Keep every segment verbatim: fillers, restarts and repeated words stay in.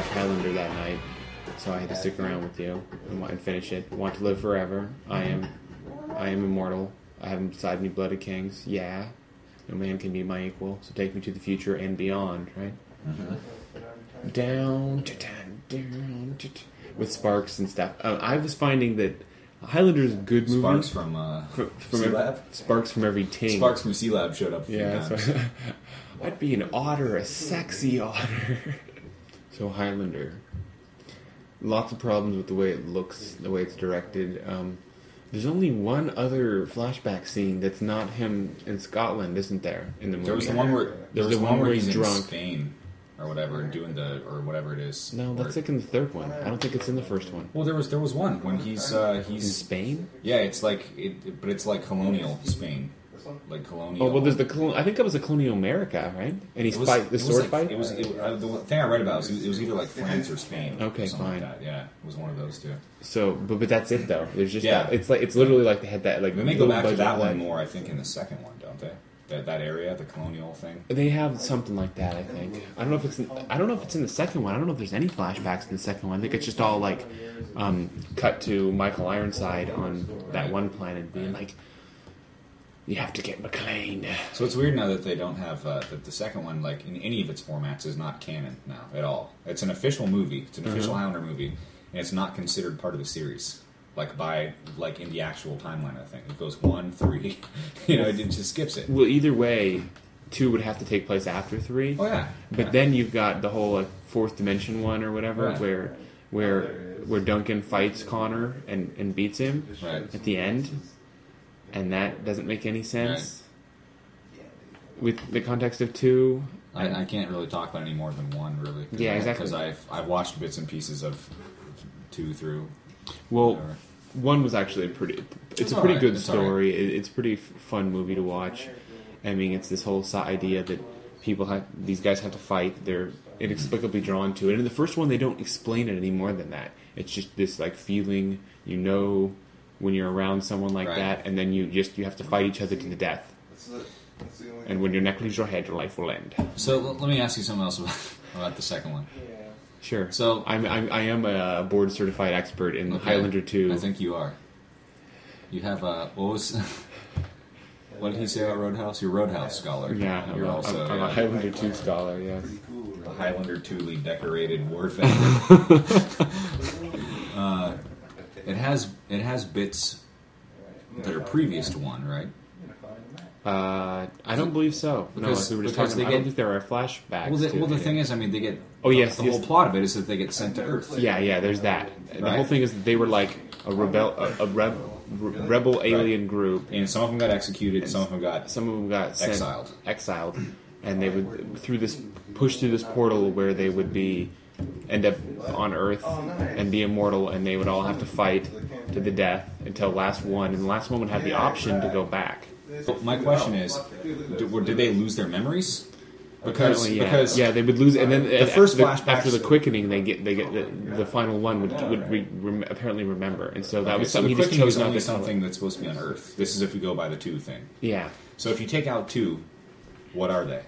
watch Highlander that night, so I had to stick around with you and, and finish it. Want to live forever. I am, I am immortal. I have beside me blooded kings. Yeah, no man can be my equal. So take me to the future and beyond. Right. Mm-hmm. Down, down, down, with sparks and stuff. Uh, I was finding that Highlander's a good movie. Sparks from uh, from, from Sea every, Lab. Sparks from every ting. Sparks from Sea Lab showed up. A few Yeah, times. so, I'd be an otter, a sexy otter. So Highlander, lots of problems with the way it looks, the way it's directed. Um, there's only one other flashback scene that's not him in Scotland, isn't there? In the movie, There was the one where there there's was the the one where he's he's in drunk. Spain or whatever, doing the or whatever it is. No, that's Or- like in the third one. I don't think it's in the first one. Well, there was there was one when he's uh, In he's Spain? yeah, it's like it, but it's like colonial Spain, like colonial. Oh well, there's the colon- I think that was the Colonial America, right? And he's It was- fight the it was sword like- fight. It was it, uh, the thing I read about was it was either like France or Spain. Okay, or something fine. Like that. Yeah, it was one of those two. So, but but that's it though. There's just Yeah. that. It's like it's literally like they had that like. Then they go little back to budget that one like- more, I think, in the second one, don't they? That that area, the colonial thing. They have something like that, I think. I don't know if it's. In, I don't know if it's in the second one. I don't know if there's any flashbacks in the second one. I think it's just all like um, cut to Michael Ironside on that one planet, being like, "You have to get McLean." So it's weird now that they don't have uh, that the second one, like in any of its formats, is not canon now at all. It's an official movie. It's an official Uh-huh. Highlander movie, and it's not considered part of the series. Like by like in the actual timeline, I think it goes one, three. You know, it just skips it. Well, either way, two would have to take place after three. Oh yeah, But yeah. then you've got the whole like fourth dimension one or whatever, Right. where where where Duncan fights Connor and, and beats him Right. at the end, and that doesn't make any sense with the context of two. I, I can't really talk about any more than one, really. Yeah, exactly. Because I've I've watched bits and pieces of two through. Well, whatever. one was actually a pretty. It's, It's a pretty alright, good it's story. It, it's a pretty f- fun movie to watch. I mean, it's this whole si- idea that people have these guys have to fight. They're inexplicably drawn to it. And in the first one, they don't explain it any more than that. It's just this like feeling, you know, when you're around someone like Right. that, and then you just you have to fight each other to the death. And when your neck leaves your head, your life will end. So l- let me ask you something else about, about the second one. Sure. So- I'm, I'm I am a board certified expert in Okay. Highlander two. I think you are. You have a what was? What did he say about Roadhouse? You're a Roadhouse scholar. Yeah, I'm, You're a- also I'm, I'm yeah, a Highlander two scholar. Yes. a Highlander two-ly decorated war veteran. uh, it has it has bits that are previous to one, right? Uh, I don't believe so. No, Because- as we were just because talking, they I don't get- think there are flashbacks. Well, the, to well, the it. thing is, I mean, they get. Oh, the, yes, the yes. whole plot of it is that they get sent to Earth. Yeah, yeah. There's that. The Right. whole thing is that they were like a rebel, a, a reb, re- rebel alien group. And some of them got executed, some of them got Some of them got sent, Exiled. exiled, and they would through this push through this portal where they would be end up on Earth and be immortal, and they would all have to fight to the death until last one, and the last one would have the option to go back. But my question is, did, were- did they lose their memories? Because Apparently, yeah. because yeah, they would lose, and then the first the, flashbacks- after the quickening, they get they get the, the final one would would re, rem, apparently remember, and so that okay, was so something the he just quickening chose is not only to tell. something that's supposed to be on Earth. This is if we go by the two thing. Yeah, So if you take out two, what are they?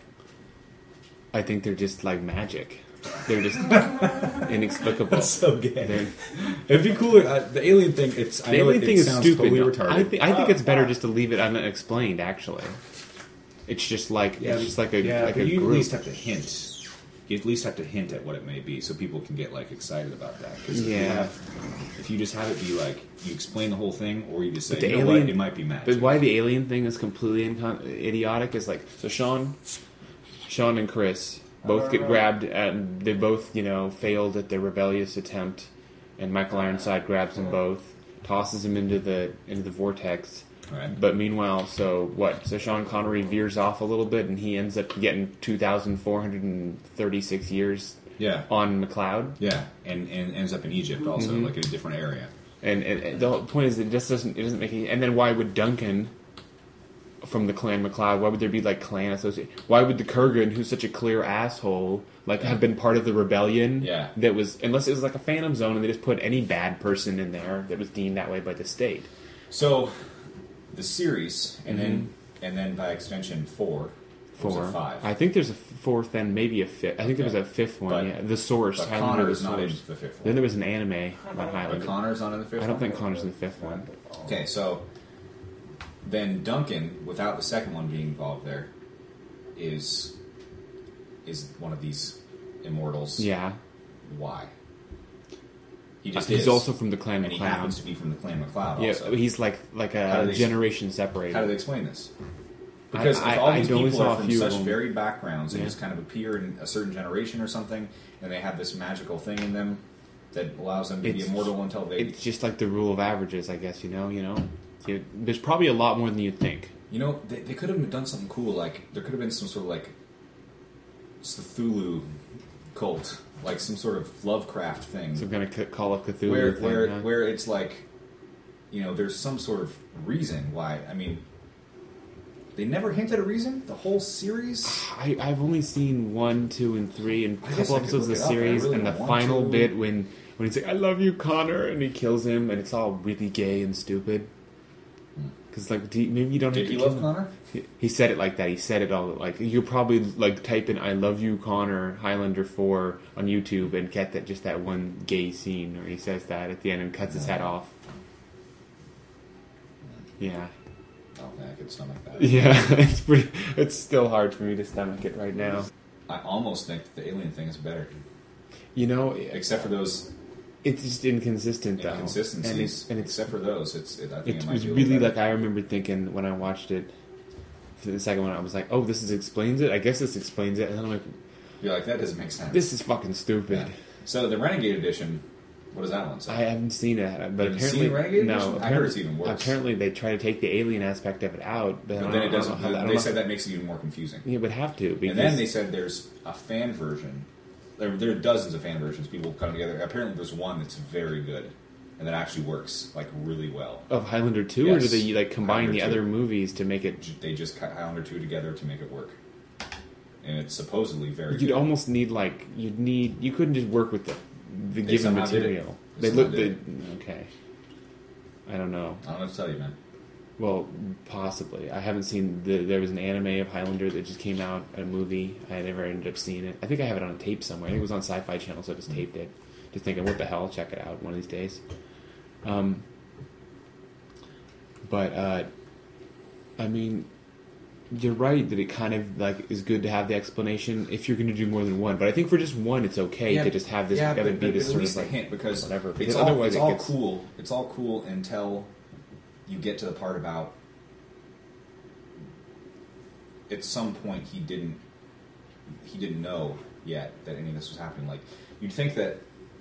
I think they're just like magic. They're just inexplicable. So gay. They're- It'd be cooler. Uh, the alien thing. It's I The know alien it, thing it is sounds stupid. Totally No, retarded. I think I think it's better just to leave it unexplained. Actually, it's just like it's just like a yeah, like but a you group. at least have to hint. You at least have to hint at what it may be, so people can get like excited about that. Because if, you Yeah. have- if you just have it be like you explain the whole thing, or you just say, But the you know alien- what, it might be magic. But why the alien thing is completely incon- idiotic is like so Sean, Sean and Chris both get grabbed and they both you know failed at their rebellious attempt, and Michael Ironside grabs them both, tosses them into the into the vortex. Right. But meanwhile, so what? So Sean Connery veers off a little bit, and he ends up getting two thousand four hundred and thirty-six years Yeah. on McLeod. Yeah, and, and ends up in Egypt also, Mm-hmm. like in a different area. And, and, and the whole point is, it just doesn't it doesn't make any. And then why would Duncan from the clan McLeod? Why would there be like clan association? Why would the Kurgan, who's such a clear asshole, like have been part of the rebellion? Yeah. That was unless it was like a Phantom Zone, and they just put any bad person in there that was deemed that way by the state. So, the series, and then Mm-hmm. and then by extension four, Or was Four. it five? I think there's a fourth and maybe a fifth. I think there was Okay. a fifth one. But- yeah, the Source. But Highlander Connor the is not in Source. the fifth Then one. there was an anime on But Highlander. Connor's not in the fifth I don't one? think Connor's in the fifth one. Okay, so then Duncan, without the second one being involved there, is is one of these immortals. Yeah. Why? He just He's is. also from the Clan and he MacLeod. happens to be from the Clan MacLeod Yeah, also. he's like like How do a they- generation separated. How do they explain this? Because I- if all I- these I only people saw are a from few of such them. varied backgrounds and Yeah. just kind of appear in a certain generation or something, and they have this magical thing in them that allows them to be It's- immortal until they... It's just like the rule of averages, I guess. You know, you know. You, there's probably a lot more than you'd think. You know, they, they could have done something cool, like, there could have been some sort of, like, Cthulhu cult, like some sort of Lovecraft thing. Some kind of c- Call of Cthulhu where thing. where huh? where it's like, you know, there's some sort of reason why. I mean, they never hinted a reason. The whole series. I, I've only seen one, two, and three, and I a guess couple I could episodes of look the it up, but I series, really and the don't want final to. bit when when he's like, "I love you, Connor," and he kills him, and it's all really gay and stupid. Because like, do you, maybe you don't Did have to he kill love him. Connor? He, he said it like that. He said it all like you could probably like type in "I love you, Connor" Highlander four on YouTube and get that just that one gay scene where he says that at the end and cuts his head off. Yeah. I don't think I could stomach that. Yeah, it's pretty. It's still hard for me to stomach it right now. I almost think that the alien thing is better, You know, except for those it's just inconsistent though, inconsistencies. and it's and it's except for those, it's. It, I think it it might was be a really little like better. I remember thinking when I watched it for the second one, I was like, "Oh, this is explains it. I guess this explains it." And then I'm like, You're like that doesn't make sense. "This is fucking stupid." Yeah. So the Renegade Edition, what does that one say? I haven't seen it, but You haven't apparently seen Renegade no. Edition? I heard apparently- it's even worse. Apparently, they try to take the alien aspect of it out, but, I but don't then know- it I don't doesn't. know how that- I don't They know- said that makes it even more confusing. Yeah, but have to because And then they said there's a fan version. There, there are dozens of fan versions. People come together. Apparently, there's one that's very good and that actually works like really well. of Highlander two, or do Yes. they like combine Highlander the two. other movies to make it? They just cut Highlander two together to make it work, and it's supposedly very. You'd good. almost need like you'd need you couldn't just work with the the They given somehow did it. material. They They look somehow they, did okay. I don't know. I don't know what to tell you, man. Well, possibly. I haven't seen the. There was an anime of Highlander that just came out, a movie. I never ended up seeing it. I think I have it on tape somewhere. I think it was on Sci-Fi Channel, so I just taped it. Just thinking, what the hell? Check it out one of these days. Um, but uh, I mean, you're right that it kind of like is good to have the explanation if you're going to do more than one. But I think for just one, it's okay Yeah, to just have this. Yeah, have but, it be but this at sort least of a like hint because whatever. it's Because all otherwise it's it all gets- cool. It's all cool until you get to the part about. At some point, he didn't. He didn't know yet that any of this was happening. Like you'd think that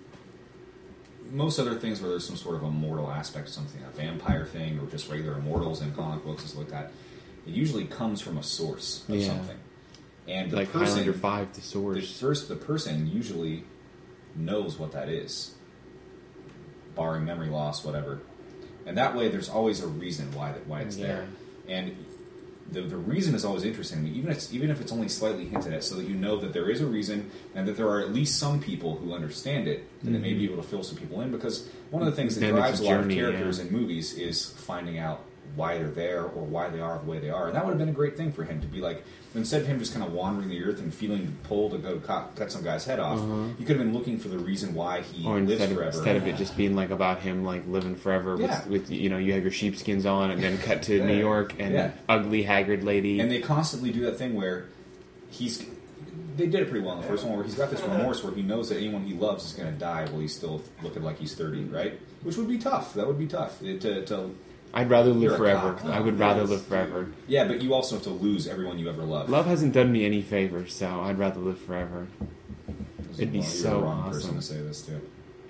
most other things where there's some sort of immortal aspect to something, a vampire thing, or just regular immortals in comic books and stuff like that, it usually comes from a source of Yeah. something. And the like person, Highlander five, the the source. first, the person usually knows what that is, barring memory loss, whatever. And that way, there's always a reason why that why it's Yeah. there. And the the reason is always interesting to me, even if it's, even if it's only slightly hinted at, so that you know that there is a reason and that there are at least some people who understand it, and it may be able to fill some people in. Because one of the things that Then it's drives a a lot journey, of characters yeah. in movies is finding out why they're there or why they are the way they are. And that would have been a great thing for him to be like, instead of him just kind of wandering the earth and feeling the pull to go cut, cut some guy's head off, he could have been looking for the reason why he Or lives instead of, forever. instead of it just being like about him like living forever Yeah. with, with you know you have your sheepskins on and then cut to New York and Yeah. ugly haggard lady. And they constantly do that thing where he's. They did it pretty well in the first one, where he's got this remorse where he knows that anyone he loves is going to die while he's still looking like he's thirty, right? Which would be tough. That would be tough. It- to, to, I'd rather live You're a forever. cock. I would rather live forever. yeah, but you also have to lose everyone you ever loved. Love hasn't done me any favors, so I'd rather live forever. It'd be Well, so you're the wrong awesome. person to say this to. I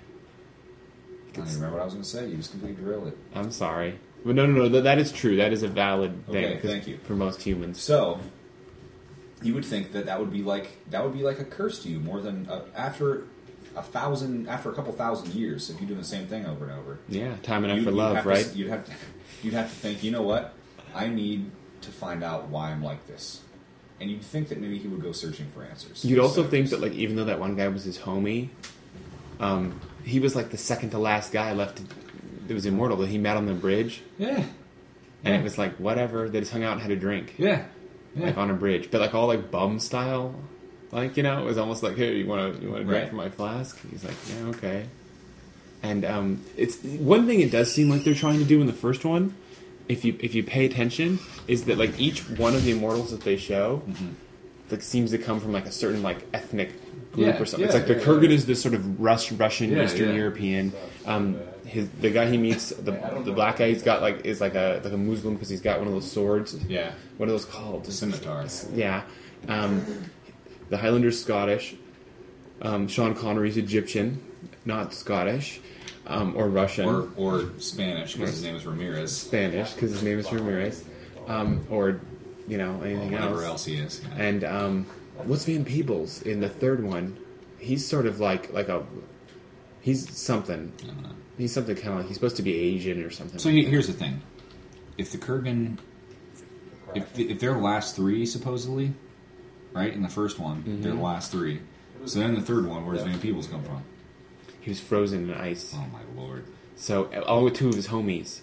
don't even remember what I was going to say. You just completely derailed it. I'm sorry, but no, no, no. That, that is true. That is a valid thing. Okay, 'cause thank you. For most humans, So, you would think that that would be like that would be like a curse to you more than uh, after a thousand, after a couple thousand years, if you do the same thing over and over. yeah, time enough You'd- for you'd love, have to- right? you'd have to, you'd have to think. You know what? I need to find out why I'm like this, and you'd think that maybe he would go searching for answers. You'd also instead of think just- that like even though that one guy was his homie, um, he was like the second to last guy left that was immortal that he met on the bridge, yeah, and Yeah. it was like whatever. They just hung out and had a drink. yeah. Yeah. like on a bridge, but like all like bum style. Like, you know, it was almost like, hey, you want to you want to drink Right. from my flask? He's like, yeah, okay. And um, it's one thing it does seem like they're trying to do in the first one, if you if you pay attention, is that like each one of the immortals that they show, Mm-hmm. like seems to come from like a certain like ethnic group Yeah, or something. yeah, it's like the yeah, Kurgan yeah. is this sort of Rus- Russian, Yeah, Eastern yeah. European. Um, his the guy he meets, the the black guy, he's got like is like a like a Muslim because he's got one of those swords. Yeah. What are those called? The scimitars. Yeah. Um, the Highlander's Scottish. Um, Sean Connery's Egyptian, not Scottish, um, or Russian. Or, or Spanish, because his name is Ramirez. Spanish, because his name is Ramirez. Um, or, you know, anything Or whatever else. else he is. Yeah. And um, what's Van Peebles in the third one? He's sort of like like a... He's something. I don't know. He's something kind of like... He's supposed to be Asian or something. So like he- that. here's the thing. If the Kurgan... If, the, if they're the last three, supposedly, right, in the first one, Mm-hmm. they're the last three. So then in the third one, where does Van Peebles come from? He was frozen in ice. Oh, my lord. So, all with two of his homies.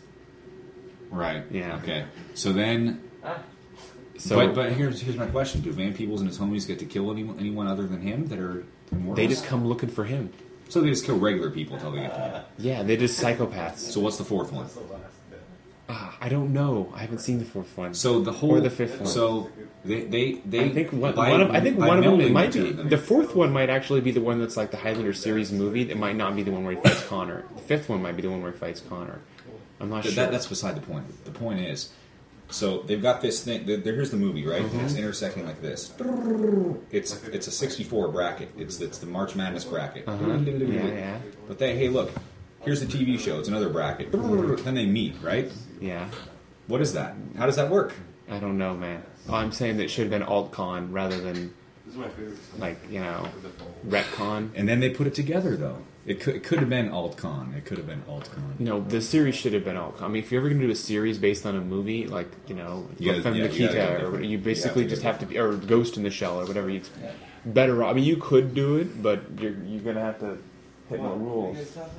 Right. Yeah. Okay. So then... So but but here's here's my question: do Van Peebles and his homies get to kill anyone, anyone other than him that are immortals? they just come looking for him. so they just kill regular people until they get to him. Yeah, they're just psychopaths. So what's the fourth one? Ah, I don't know. I haven't seen the fourth one. So the whole Or the fifth one. So they they, they I think one, by- one of I think by one of them melding it might the two be of them- the fourth one might actually be the one that's like the Highlander series movie. It might not be the one where he fights Connor. The fifth one might be the one where he fights Connor. I'm not Th- sure. that, that's beside the point. The point is, so they've got this thing. th- Here's the movie, right? Mm-hmm. And it's intersecting like this. It's it's a sixty-four bracket. It's it's the March Madness bracket. Uh-huh. Yeah, yeah. But they hey look, here's the T V show. It's another bracket. Then they meet, right? Yeah, What is that? How does that work? I don't know, man. Oh, I'm saying that it should have been AltCon rather than This is my favorite. like you know retcon. And then they put it together though. It could it could have been AltCon. It could have been AltCon. No, the series should have been AltCon. I mean, if you're ever going to do a series based on a movie, like you know, You gotta- La Femme yeah, you gotta Nikita, go or different. whatever, you You basically have to just go have to be, or Ghost in the Shell, or whatever. You better. I mean, you could do it, but you're you're gonna have to hit more rules.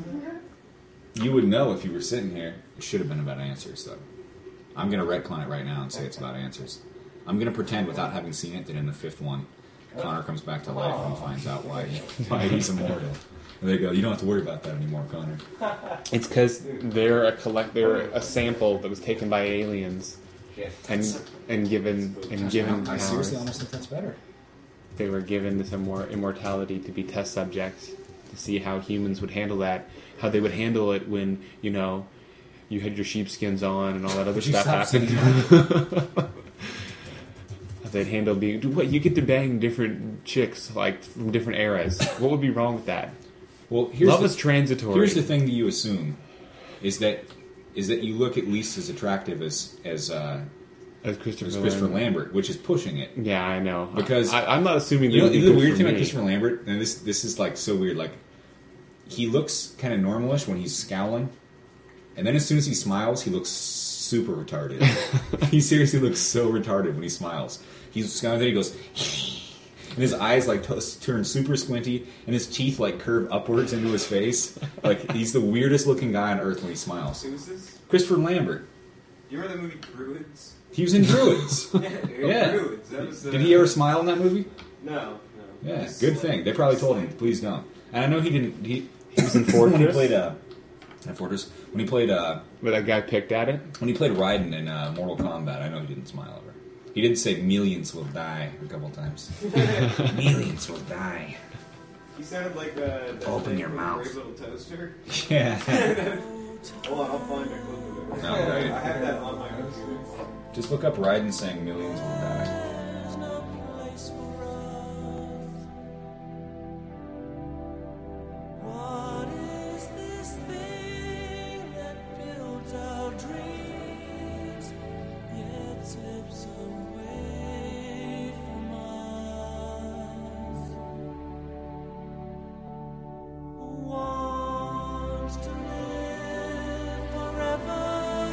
You would know if you were sitting here. It should have been about answers, though. I'm going to retcon it right now and say it's about answers. I'm going to pretend, without having seen it, that in the fifth one, Connor comes back to life and finds out why he, why he's immortal. And they go, "You don't have to worry about that anymore, Connor." It's because they're a collect. They're a sample that was taken by aliens, and and given and given I seriously powers. almost think that's better. They were given this immor- immortality to be test subjects to see how humans would handle that. How they would handle it when you know you had your sheepskins on and all that other Would you stuff stop happened. How they'd handle being. Dude, what you get to bang different chicks like from different eras. What would be wrong with that? Well, here's Love the, is transitory. here's the thing that you assume is that is that you look at least as attractive as as, uh, as Christopher, as Christopher Lambert. Lambert, which is pushing it. Yeah, I know. Because- I, I'm not assuming. You know, that would be the good weird for thing about me. Christopher Lambert, and this this is like so weird. Like he looks kind of normalish when he's scowling, and then as soon as he smiles, he looks super retarded. He seriously looks so retarded when he smiles. He's scowling, then he goes, and his eyes like t- turn super squinty, and his teeth like curve upwards into his face. Like he's the weirdest looking guy on earth when he smiles. Who's this? Christopher Lambert. You remember the movie Druids? He was in Druids. yeah, Yeah. Druids. That was, uh, Did he ever smile in that movie? No, no. Yeah, Just good like- thing. They probably told him, please don't. And I know he didn't. He, He was in when he Fortress. played uh, in Fortress. When he played uh, Where that guy picked at it. when he played Raiden in uh, Mortal Kombat, I know he didn't smile ever. He did say millions will die a couple times. Millions will die. He sounded like uh, the Open the your mouth. Brave Little Toaster. Yeah. Hold on, I'll find a clip of it. Oh, right. I have that on my computer. Just look up Raiden saying millions will die. What is this thing that builds our dreams, yet slips away from us? Who wants to live forever?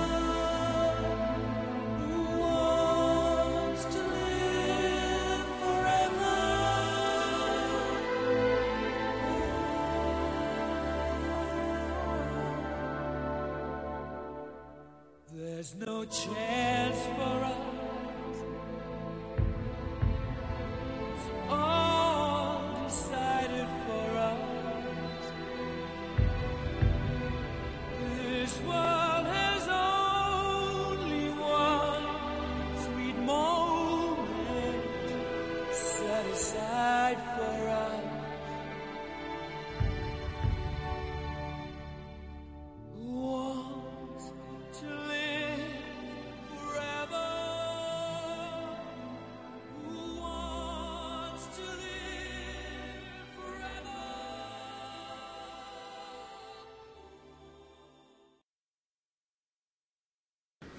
Who wants to live forever? There's no chance for us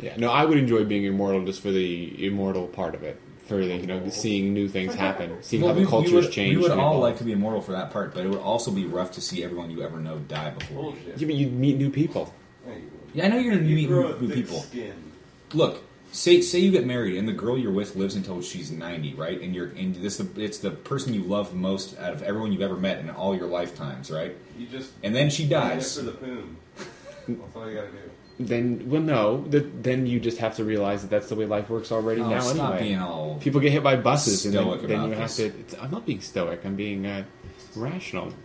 Yeah, no, I would enjoy being immortal just for the immortal part of it, for the, you know, seeing new things happen, seeing Well, how the we, we cultures would, change. we would and all evolve. like to be immortal for that part, but it would also be rough to see everyone you ever know die before you. Bullshit. Yeah, but you meet new people. Yeah, I know you're going to You meet grow new, a new thick people. skin. Look, say say you get married and the girl you're with lives until she's ninety, right? And you're and this it's the person you love most out of everyone you've ever met in all your lifetimes, right? You just And then she plan it dies. for the poom. That's all you gotta do. Then, well, no, that, then you just have to realize that that's the way life works already Oh, now. stop anyway, being all people get hit by buses, and stoic then, then about you have this. to. It's, I'm not being stoic. I'm being uh, rational.